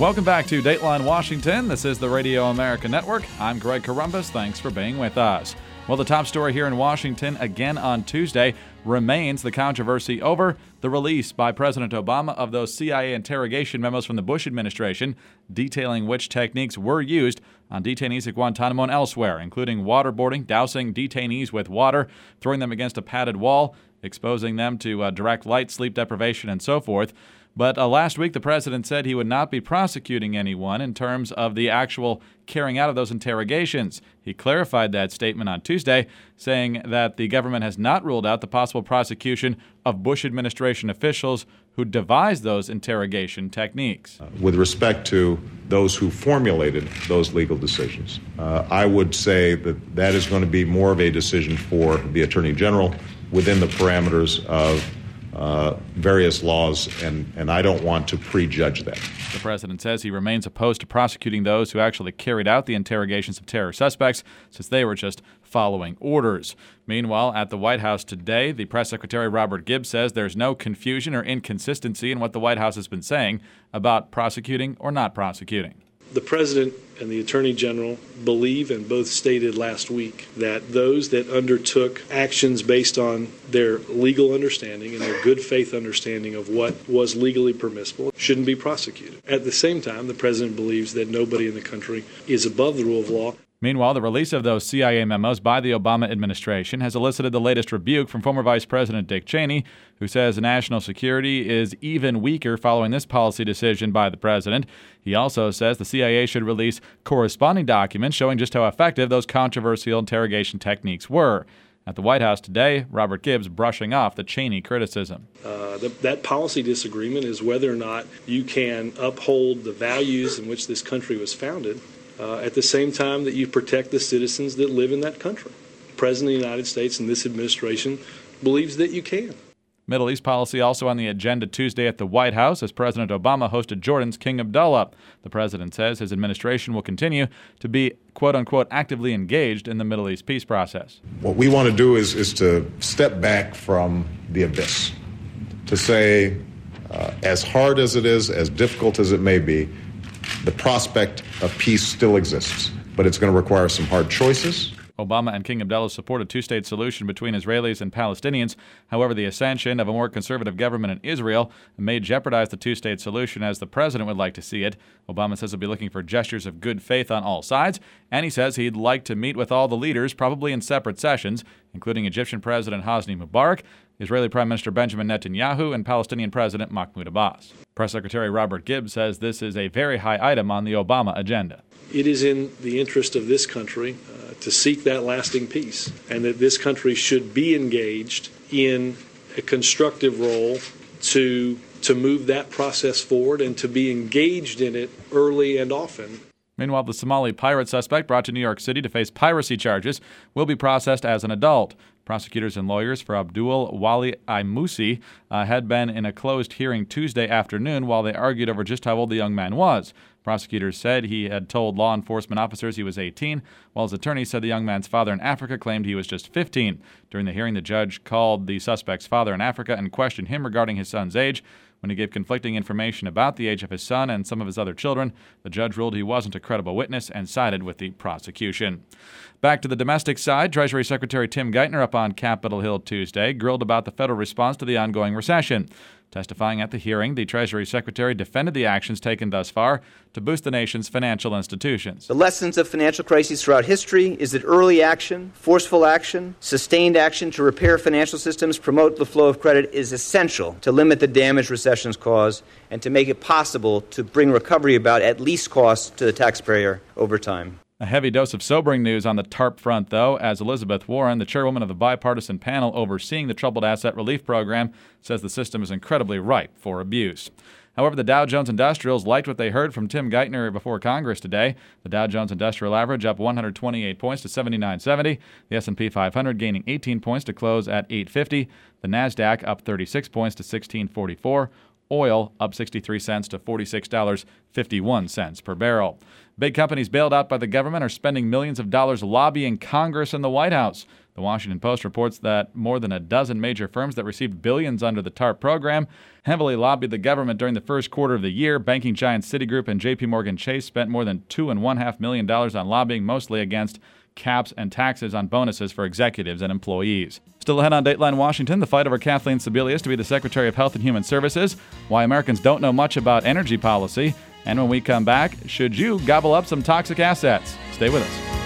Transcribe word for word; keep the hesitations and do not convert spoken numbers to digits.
Welcome back to Dateline Washington. This is the Radio America Network. I'm Greg Corombos. Thanks for being with us. Well, the top story here in Washington again on Tuesday remains the controversy over the release by President Obama of those C I A interrogation memos from the Bush administration detailing which techniques were used on detainees at Guantanamo and elsewhere, including waterboarding, dousing detainees with water, throwing them against a padded wall, exposing them to uh, direct light, sleep deprivation, and so forth. But uh, last week, the president said he would not be prosecuting anyone in terms of the actual carrying out of those interrogations. He clarified that statement on Tuesday, saying that the government has not ruled out the possible prosecution of Bush administration officials who devised those interrogation techniques. With respect to those who formulated those legal decisions, uh, I would say that that is going to be more of a decision for the Attorney General within the parameters of Uh, various laws, and, and I don't want to prejudge that. The president says he remains opposed to prosecuting those who actually carried out the interrogations of terror suspects, since they were just following orders. Meanwhile, at the White House today, the press secretary Robert Gibbs says there's no confusion or inconsistency in what the White House has been saying about prosecuting or not prosecuting. The President and the Attorney General believe, and both stated last week, that those that undertook actions based on their legal understanding and their good faith understanding of what was legally permissible shouldn't be prosecuted. At the same time, the President believes that nobody in the country is above the rule of law. Meanwhile, the release of those C I A memos by the Obama administration has elicited the latest rebuke from former Vice President Dick Cheney, who says national security is even weaker following this policy decision by the president. He also says the C I A should release corresponding documents showing just how effective those controversial interrogation techniques were. At the White House today, Robert Gibbs brushing off the Cheney criticism. Uh, the, that policy disagreement is whether or not you can uphold the values in which this country was founded Uh, at the same time that you protect the citizens that live in that country. The President of the United States and this administration believes that you can. Middle East policy also on the agenda Tuesday at the White House as President Obama hosted Jordan's King Abdullah. The president says his administration will continue to be, quote-unquote, actively engaged in the Middle East peace process. What we want to do is, is to step back from the abyss, to say, uh, as hard as it is, as difficult as it may be, the prospect of peace still exists, but it's going to require some hard choices. Obama and King Abdullah support a two-state solution between Israelis and Palestinians. However, the ascension of a more conservative government in Israel may jeopardize the two-state solution as the president would like to see it. Obama says he'll be looking for gestures of good faith on all sides, and he says he'd like to meet with all the leaders, probably in separate sessions, including Egyptian President Hosni Mubarak, Israeli Prime Minister Benjamin Netanyahu, and Palestinian President Mahmoud Abbas. Press Secretary Robert Gibbs says this is a very high item on the Obama agenda. It is in the interest of this country uh, to seek that lasting peace, and that this country should be engaged in a constructive role to to move that process forward and to be engaged in it early and often. Meanwhile, the Somali pirate suspect brought to New York City to face piracy charges will be processed as an adult. Prosecutors and lawyers for Abdul Wali Aimusi uh, had been in a closed hearing Tuesday afternoon while they argued over just how old the young man was. Prosecutors said he had told law enforcement officers he was eighteen, while his attorney said the young man's father in Africa claimed he was just fifteen. During the hearing, the judge called the suspect's father in Africa and questioned him regarding his son's age. When he gave conflicting information about the age of his son and some of his other children, the judge ruled he wasn't a credible witness and sided with the prosecution. Back to the domestic side, Treasury Secretary Tim Geithner up on Capitol Hill Tuesday grilled about the federal response to the ongoing recession. Testifying at the hearing, the Treasury Secretary defended the actions taken thus far to boost the nation's financial institutions. The lessons of financial crises throughout history is that early action, forceful action, sustained action to repair financial systems, promote the flow of credit is essential to limit the damage recessions cause and to make it possible to bring recovery about at least cost to the taxpayer over time. A heavy dose of sobering news on the TARP front, though, as Elizabeth Warren, the chairwoman of the bipartisan panel overseeing the Troubled Asset Relief Program, says the system is incredibly ripe for abuse. However, the Dow Jones Industrials liked what they heard from Tim Geithner before Congress today. The Dow Jones Industrial Average up one hundred twenty-eight points to seventy-nine seventy. The S and P five hundred gaining eighteen points to close at eight fifty. The NASDAQ up thirty-six points to sixteen forty-four. Oil up sixty-three cents to forty-six dollars and fifty-one cents per barrel. Big companies bailed out by the government are spending millions of dollars lobbying Congress and the White House. The Washington Post reports that more than a dozen major firms that received billions under the TARP program heavily lobbied the government during the first quarter of the year. Banking giant Citigroup and J P Morgan Chase spent more than two and one half million dollars on lobbying, mostly against caps and taxes on bonuses for executives and employees. Still ahead on Dateline Washington, the fight over Kathleen Sebelius to be the Secretary of Health and Human Services, why Americans don't know much about energy policy, and when we come back, should you gobble up some toxic assets? Stay with us.